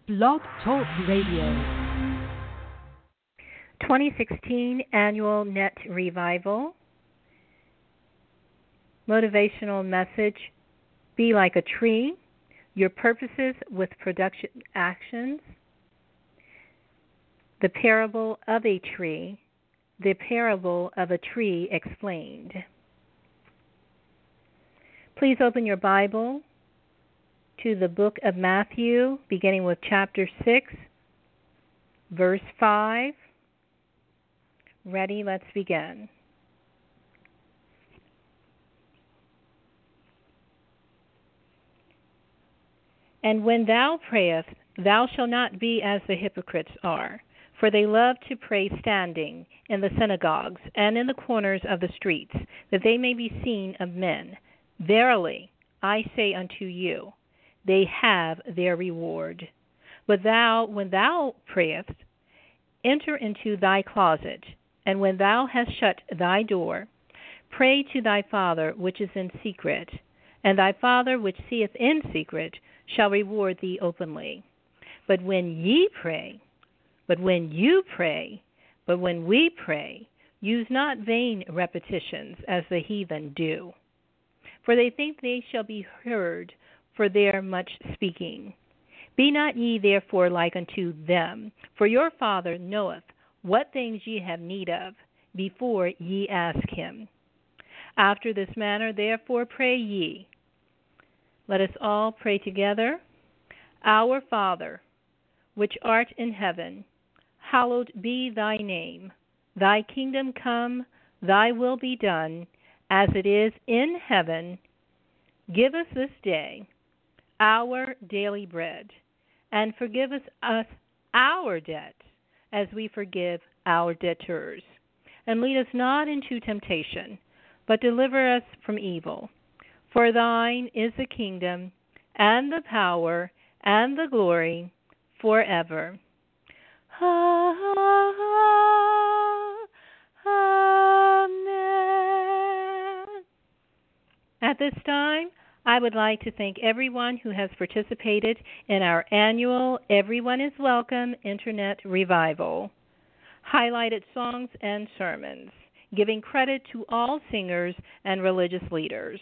Blog Talk Radio. 2016 Annual Net Revival. Motivational message: be like a tree. Your purposes with production actions. The parable of a tree. The parable of a tree explained. Please open your Bible to the book of Matthew, beginning with chapter 6, verse 5. Ready? Let's begin. And when thou prayest, thou shalt not be as the hypocrites are, for they love to pray standing in the synagogues and in the corners of the streets, that they may be seen of men. Verily, I say unto you, they have their reward. But thou, when thou prayest, enter into thy closet, and when thou hast shut thy door, pray to thy Father which is in secret, and thy Father which seeth in secret shall reward thee openly. But when we pray, use not vain repetitions as the heathen do, for they think they shall be heard for their much speaking. Be not ye therefore like unto them, for your Father knoweth what things ye have need of, before ye ask him. After this manner therefore pray ye. Let us all pray together. Our Father, which art in heaven, hallowed be thy name. Thy kingdom come, thy will be done, as it is in heaven. Give us this day our daily bread, and forgive us our debt, as we forgive our debtors. And lead us not into temptation, but deliver us from evil. For thine is the kingdom, and the power, and the glory, forever. Amen. At this time, I would like to thank everyone who has participated in our annual Everyone is Welcome Internet Revival. Highlighted songs and sermons, giving credit to all singers and religious leaders.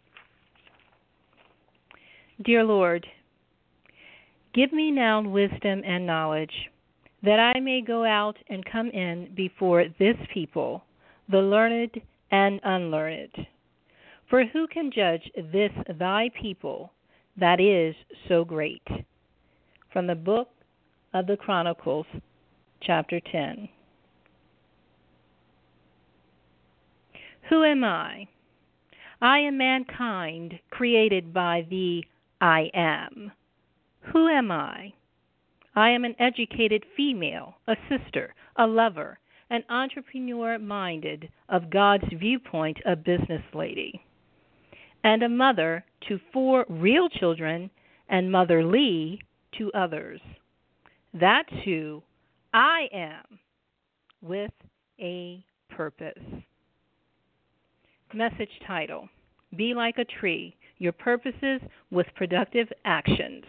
Dear Lord, give me now wisdom and knowledge, that I may go out and come in before this people, the learned and unlearned. For who can judge this thy people that is so great? From the book of the Chronicles, chapter 10. Who am I? I am mankind created by the I am. Who am I? I am an educated female, a sister, a lover, an entrepreneur minded of God's viewpoint, a business lady, and a mother to 4 real children and motherly to others. That's who I am, with a purpose. Message title: Be like a tree, your purposes with productive actions.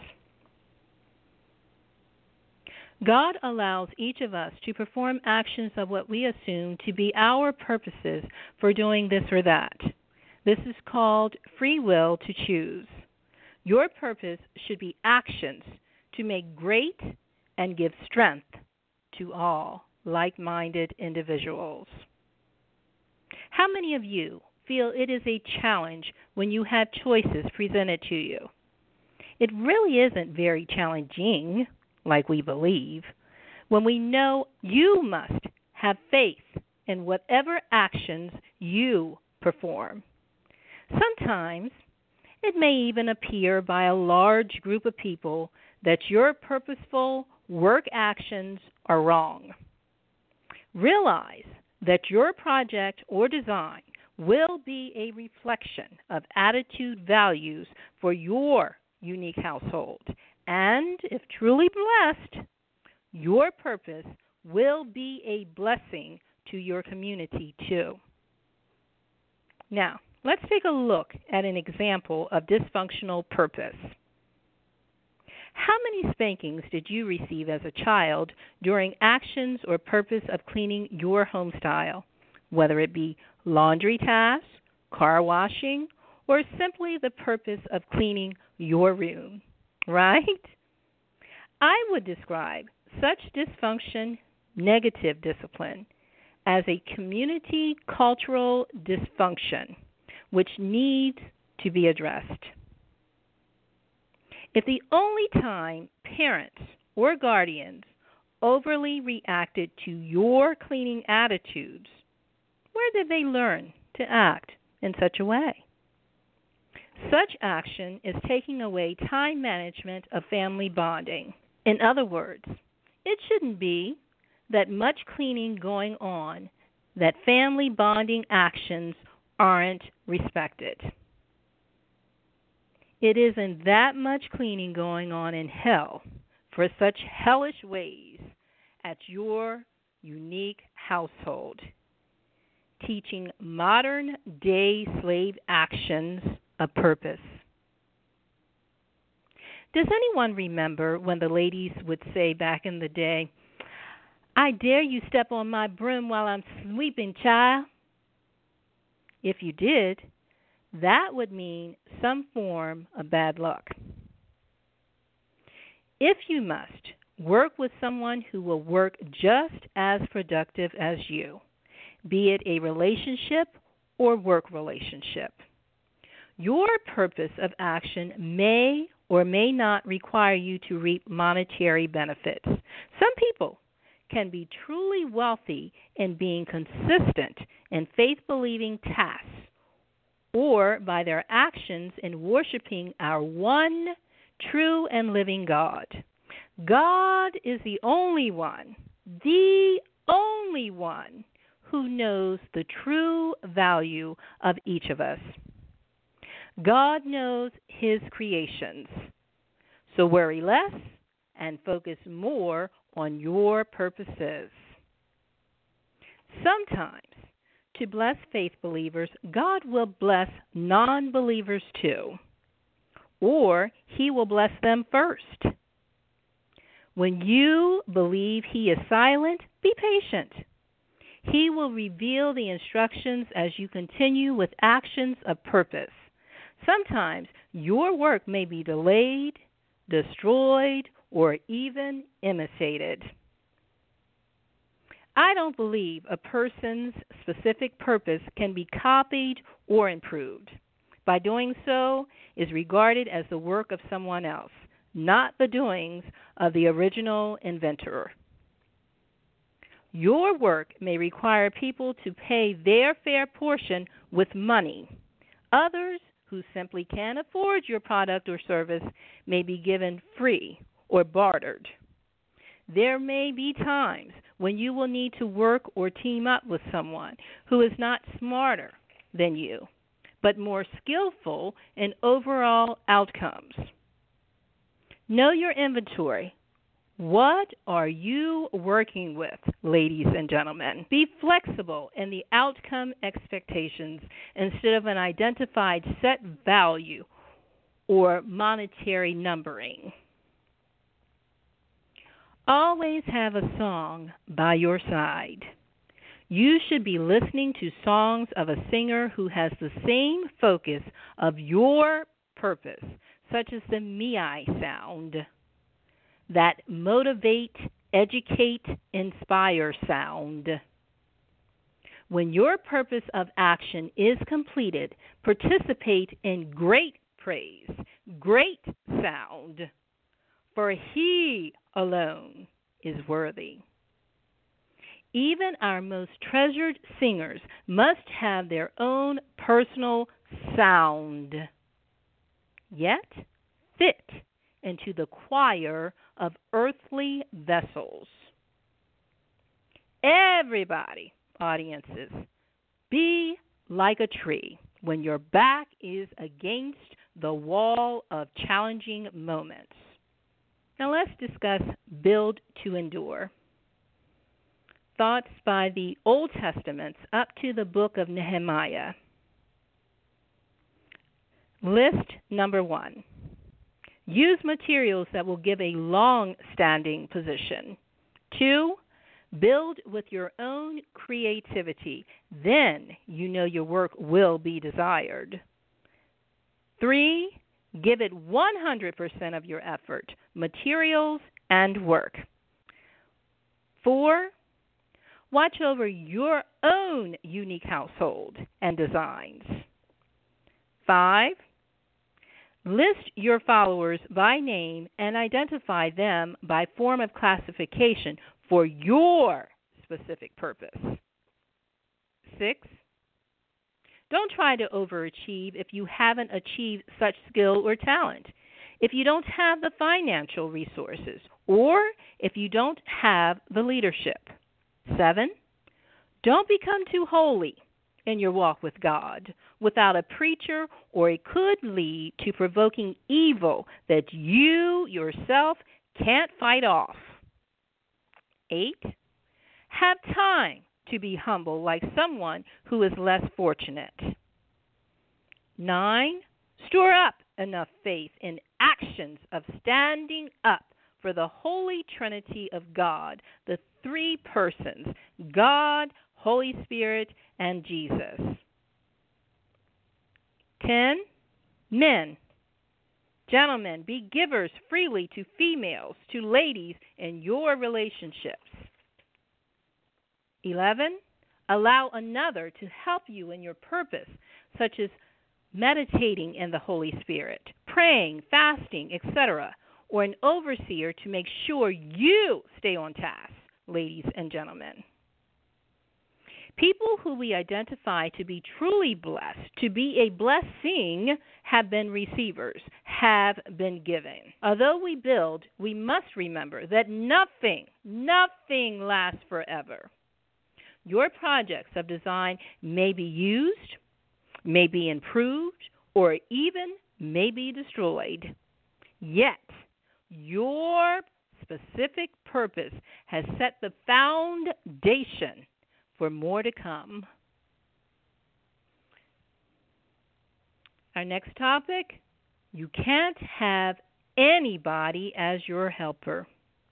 God allows each of us to perform actions of what we assume to be our purposes for doing this or that. This is called free will to choose. Your purpose should be actions to make great and give strength to all like-minded individuals. How many of you feel it is a challenge when you have choices presented to you? It really isn't very challenging, like we believe, when we know you must have faith in whatever actions you perform. Sometimes it may even appear by a large group of people that your purposeful work actions are wrong. Realize that your project or design will be a reflection of attitude values for your unique household. And if truly blessed, your purpose will be a blessing to your community too. Now, let's take a look at an example of dysfunctional purpose. How many spankings did you receive as a child during actions or purpose of cleaning your home style, whether it be laundry tasks, car washing, or simply the purpose of cleaning your room, right? I would describe such dysfunction, negative discipline, as a community cultural dysfunction which needs to be addressed. If the only time parents or guardians overly reacted to your cleaning attitudes, where did they learn to act in such a way? Such action is taking away time management of family bonding. In other words, it shouldn't be that much cleaning going on that family bonding actions aren't respected. It isn't that much cleaning going on in hell for such hellish ways at your unique household, teaching modern day slave actions a purpose. Does anyone remember when the ladies would say back in the day, "I dare you step on my broom while I'm sweeping, child"? If you did, that would mean some form of bad luck. If you must, work with someone who will work just as productive as you, be it a relationship or work relationship. Your purpose of action may or may not require you to reap monetary benefits. Some people can be truly wealthy in being consistent in faith-believing tasks or by their actions in worshiping our one true and living God. God is the only one who knows the true value of each of us. God knows His creations. So worry less and focus more on your purposes. Sometimes, to bless faith believers, God will bless non-believers too, or He will bless them first. When you believe He is silent, be patient. He will reveal the instructions as you continue with actions of purpose. Sometimes your work may be delayed, destroyed, or even imitated. I don't believe a person's specific purpose can be copied or improved. By doing so is regarded as the work of someone else, not the doings of the original inventor. Your work may require people to pay their fair portion with money. Others who simply can't afford your product or service may be given free or bartered. There may be times when you will need to work or team up with someone who is not smarter than you, but more skillful in overall outcomes. Know your inventory. What are you working with, ladies and gentlemen? Be flexible in the outcome expectations instead of an identified set value or monetary numbering. Always have a song by your side. You should be listening to songs of a singer who has the same focus of your purpose, such as the MEI sound. That motivate, educate, inspire sound. When your purpose of action is completed, participate in great praise, great sound, for He alone is worthy. Even our most treasured singers must have their own personal sound, yet fit into the choir of earthly vessels. Everybody, audiences, be like a tree when your back is against the wall of challenging moments. Now let's discuss build to endure. Thoughts by the Old Testaments up to the book of Nehemiah. List number 1. Use materials that will give a long-standing position. 2, build with your own creativity. Then you know your work will be desired. 3, give it 100% of your effort, materials, and work. 4, watch over your own unique household and designs. 5, list your followers by name and identify them by form of classification for your specific purpose. 6, don't try to overachieve if you haven't achieved such skill or talent, if you don't have the financial resources, or if you don't have the leadership. 7, don't become too holy in your walk with God without a preacher, or it could lead to provoking evil that you yourself can't fight off. 8, have time to be humble like someone who is less fortunate. 9, store up enough faith in actions of standing up for the Holy Trinity of God, the 3 persons, God, Holy Spirit, and Jesus. 10, men, gentlemen, be givers freely to females, to ladies in your relationships. 11, allow another to help you in your purpose, such as meditating in the Holy Spirit, praying, fasting, etc., or an overseer to make sure you stay on task, ladies and gentlemen. People who we identify to be truly blessed, to be a blessing, have been receivers, have been giving. Although we build, we must remember that nothing lasts forever. Your projects of design may be used, may be improved, or even may be destroyed. Yet, your specific purpose has set the foundation for more to come. Our next topic, you can't have anybody as your helper.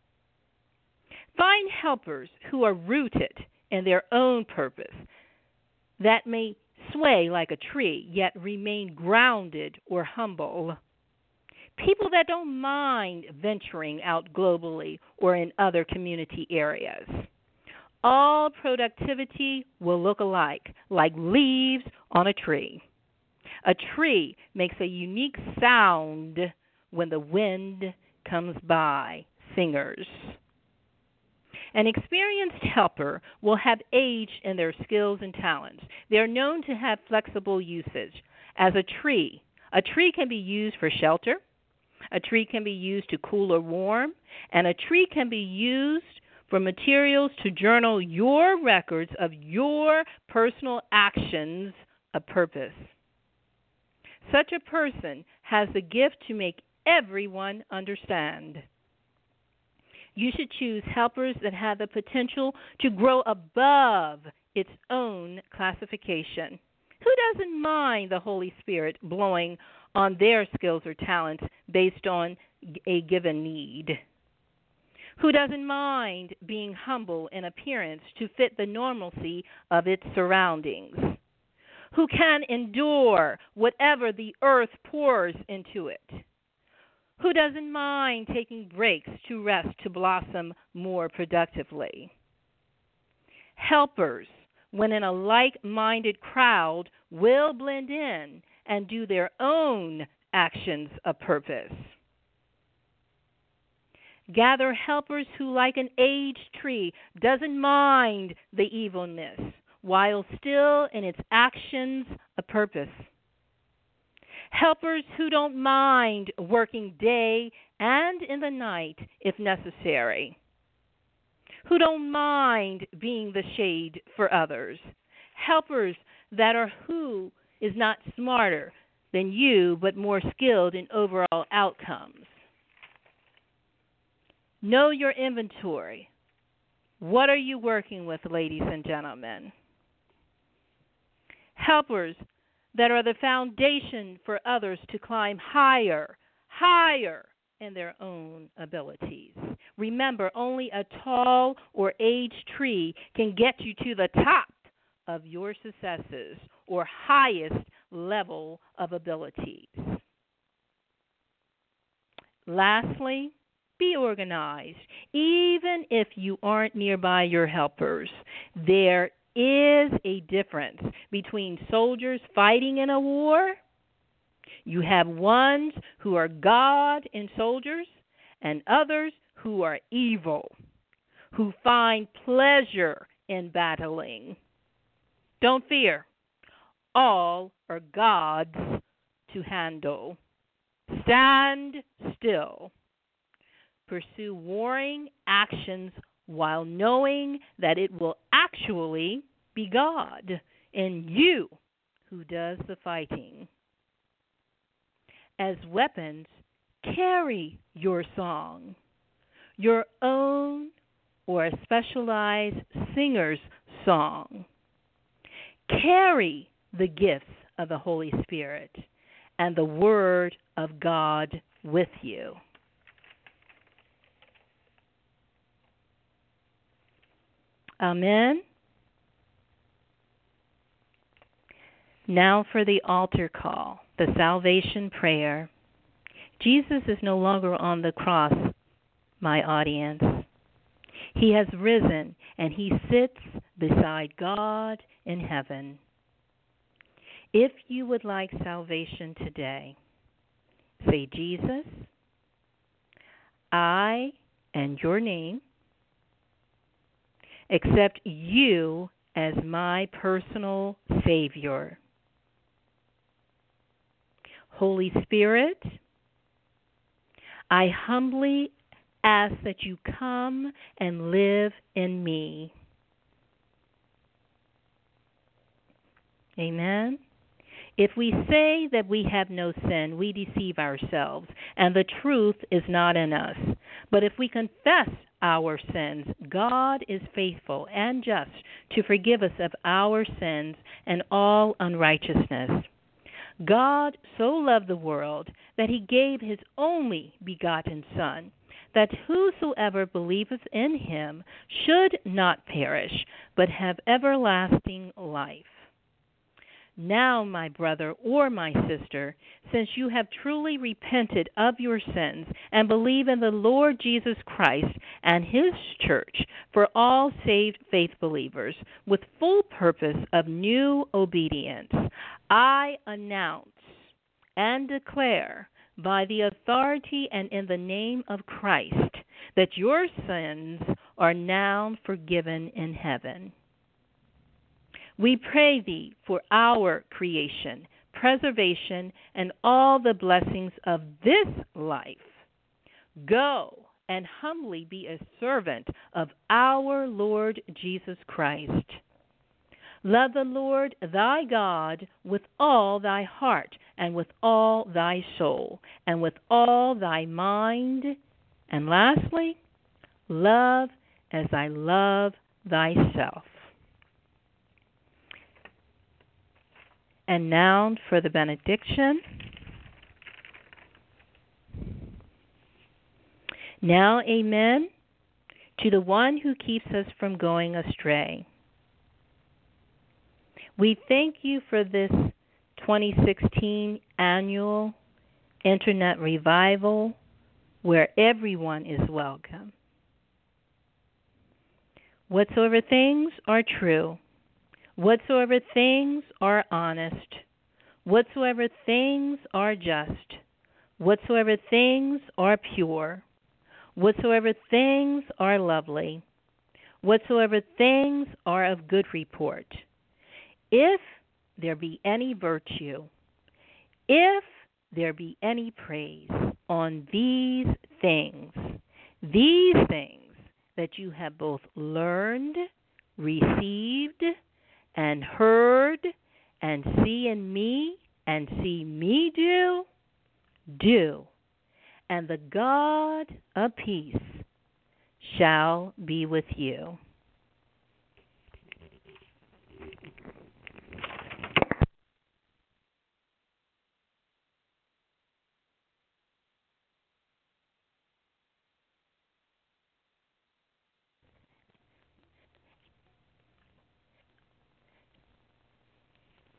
Find helpers who are rooted in their own purpose, that may sway like a tree, yet remain grounded or humble. People that don't mind venturing out globally or in other community areas. All productivity will look alike, like leaves on a tree. A tree makes a unique sound when the wind comes by. Singers. An experienced helper will have aged in their skills and talents. They are known to have flexible usage. As a tree can be used for shelter, a tree can be used to cool or warm, and a tree can be used for materials to journal your records of your personal actions of purpose. Such a person has the gift to make everyone understand. You should choose helpers that have the potential to grow above its own classification. Who doesn't mind the Holy Spirit blowing on their skills or talents based on a given need? Who doesn't mind being humble in appearance to fit the normalcy of its surroundings? Who can endure whatever the earth pours into it? Who doesn't mind taking breaks to rest to blossom more productively? Helpers, when in a like-minded crowd, will blend in and do their own actions of purpose. Gather helpers who, like an aged tree, doesn't mind the evilness, while still in its actions of purpose. Helpers who don't mind working day and in the night if necessary. Who don't mind being the shade for others. Helpers that are who is not smarter than you but more skilled in overall outcomes. Know your inventory. What are you working with, ladies and gentlemen? Helpers that are the foundation for others to climb higher, higher in their own abilities. Remember, only a tall or aged tree can get you to the top of your successes or highest level of abilities. Lastly, be organized. Even if you aren't nearby your helpers, there is a difference between soldiers fighting in a war. You have ones who are God in soldiers and others who are evil, who find pleasure in battling. Don't fear. All are God's to handle. Stand still. Pursue warring actions while knowing that it will actually be God in you who does the fighting. As weapons, carry your song, your own or a specialized singer's song. Carry the gifts of the Holy Spirit and the Word of God with you. Amen. Now for the altar call, the salvation prayer. Jesus is no longer on the cross, my audience. He has risen and he sits beside God in heaven. If you would like salvation today, say, Jesus, I and your name accept you as my personal Savior. Holy Spirit, I humbly ask that you come and live in me. Amen. If we say that we have no sin, we deceive ourselves, and the truth is not in us. But if we confess our sins, God is faithful and just to forgive us of our sins and all unrighteousness. God so loved the world that he gave his only begotten Son, that whosoever believeth in him should not perish, but have everlasting life. Now, my brother or my sister, since you have truly repented of your sins and believe in the Lord Jesus Christ and his church for all saved faith believers with full purpose of new obedience, I announce and declare by the authority and in the name of Christ that your sins are now forgiven in heaven. We pray thee for our creation, preservation, and all the blessings of this life. Go and humbly be a servant of our Lord Jesus Christ. Love the Lord thy God with all thy heart, and with all thy soul, and with all thy mind. And lastly, love as I love thyself. And now for the benediction. Now, amen, to the one who keeps us from going astray. We thank you for this 2016 annual Internet revival where everyone is welcome. Whatsoever things are true, whatsoever things are honest, whatsoever things are just, whatsoever things are pure, whatsoever things are lovely, whatsoever things are of good report, if there be any virtue, if there be any praise, on these things that you have both learned, received, and heard, and see in me, and see me do, and the God of peace shall be with you.